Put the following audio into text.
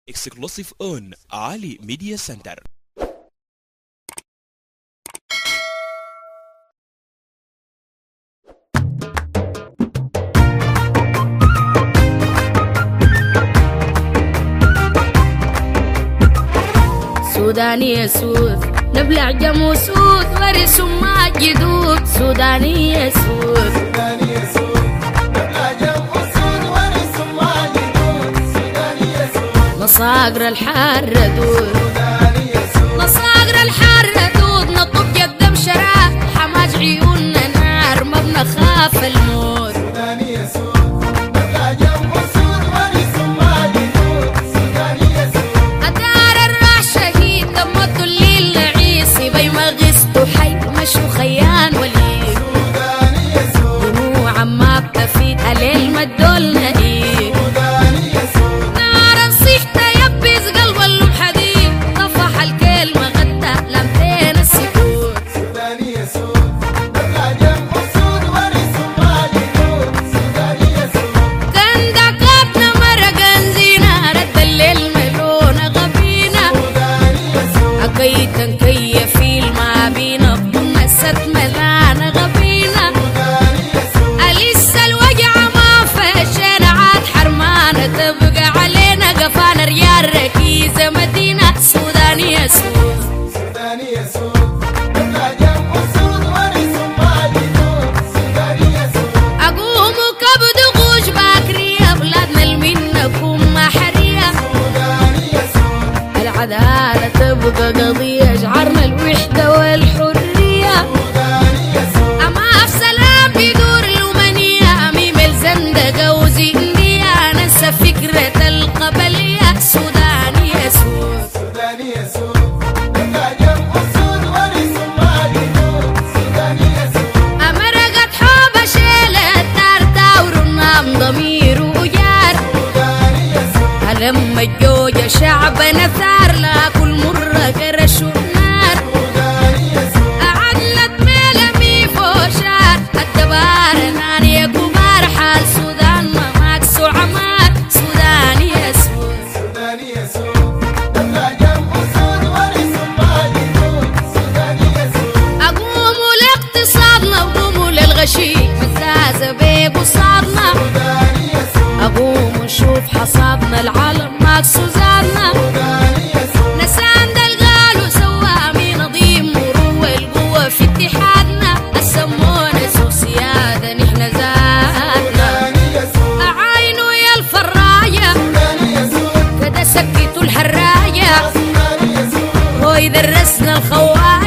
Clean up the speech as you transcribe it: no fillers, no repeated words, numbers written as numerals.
Exclusive on Ali Media Center. سوداني سود نبلع جمو سود ورث ما جدود سوداني سود نبلع جمو سود ورث ما جدود سوداني سود مصاقر الحر دود مصاقر الحر دود نطب جد بشراب حماج عيوننا نار ما بنخاف الموت سوداني سود نبلع جمو سود ورث ما جدود سوداني سود أدار الراح شهيد دمته الليل عيسي بي ما غصته حي مشو خيان ولي سوداني سود دموع ما بتفيد عليه المدول نهيد سوداني سود نار نصيحته يبز قلب اللب حديد طفح الكلمة غدا لمتين السكوت سوداني سود نبلع جمو سود ورث ما جدود سوداني سود كان دقاتنا مرق انزينا رد الليل ملونة غبينا سوداني سود أكيد نكيف في المابينا بطن ست ملانا غبينا سوداني سود أليس الوجع ما فشينا عاد حرمانة تبقى علينا قفانا ريال ركيزة مدينة سوداني سود سوداني سود نبلع جمو سود ورث ما جدود سوداني سود أقوم كبد غوش باكرية بلادنا المنكم محرية سوداني سود العدالة تبقى قضية شعرنا الوحدة والحرية سوداني سود أما في سلام بيدور الأمنية ميم الزندقة وزندية ننسى فكرة القبلية سوداني سود سوداني سود نبلع جمو سود ورث ما جدود سوداني سود أمرقت حب شيلة دار داور النام ضمير وجار سوداني سود لما الجوجة شعبنا ثار لا كل مرة قرش النار سوداني سود أعدلت ميلمي فوشار الدبار ناني كبار حال سودان ما ماكس وعمار سوداني سود سوداني سود نبلع جمو سود ورث ما جدود سوداني سود أقوموا لاقتصادنا وقوموا للغشي مزازة بقصادنا سوداني سود أقوموا نشوف حصادنا العالم ماكس وزادنا سوداني سود نسان دلقال وسوامي نظيم وروى القوة في اتحادنا السمونة سو سيادة نحن زادنا سوداني سود أعاينوا يا الفراية سوداني سود كده سكتوا الحراية سوداني سود هو يدرسنا الخوايا